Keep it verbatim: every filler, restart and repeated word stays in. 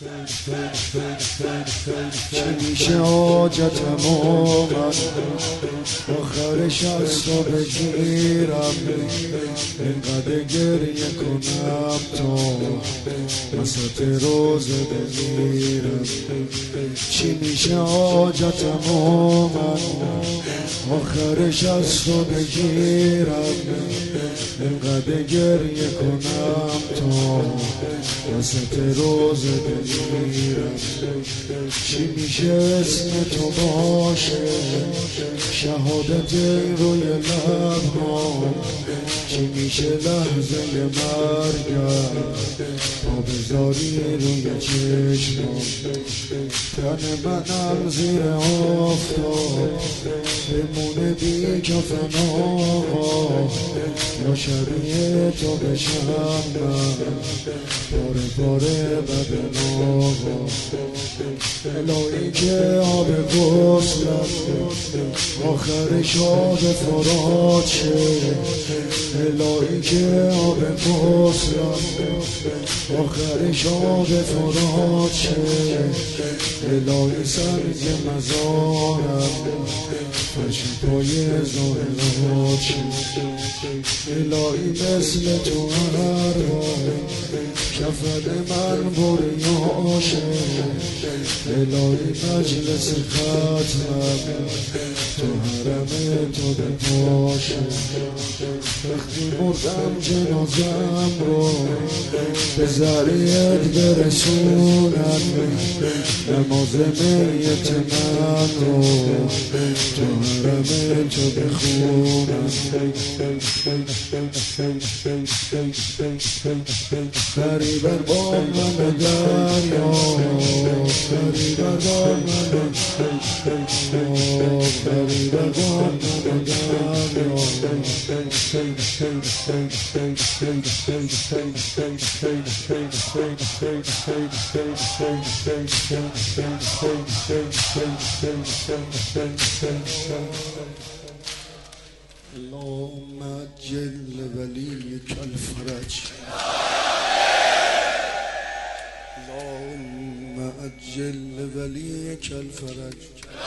چه میشه حاجتمو من آخرش از تو بگیرم، اینقدر گریه کنم تا وسط روزه بمیرم. چی میشه حاجتمو من آخرش از تو بگیرم، اینقدر گریه کنم تا وسط روزه بمیرم. چی میشه اسم تو باشه شهادت روی لب‌ها، چی میشه لحظه مرگم تا بذاری روی چشمم. تن منم زیر آفتاب بمونه بی کفن آقا، یا شبیه تو بشم من باره باره بدن آقا. الهی که آب غسلم آخرش آب فرات شه، الهی که آب غسلم آخرش آب فرات شه، الهی سنگ مزارم فرش پای زاهرات شه. الهی مثل تو هر بار کفن من بریاشه، الهی مجلس ختمم تو حرم تو بپاشه. وقتی مردم جنازم رو به ذریعت برسونن، نماز میت من رو تو حرم تو بخونن. غریبر با من دریا، غریبر با من غریبر با من دریا. اللهم عجل وليك الفرج، اللهم عجل وليك الفرج.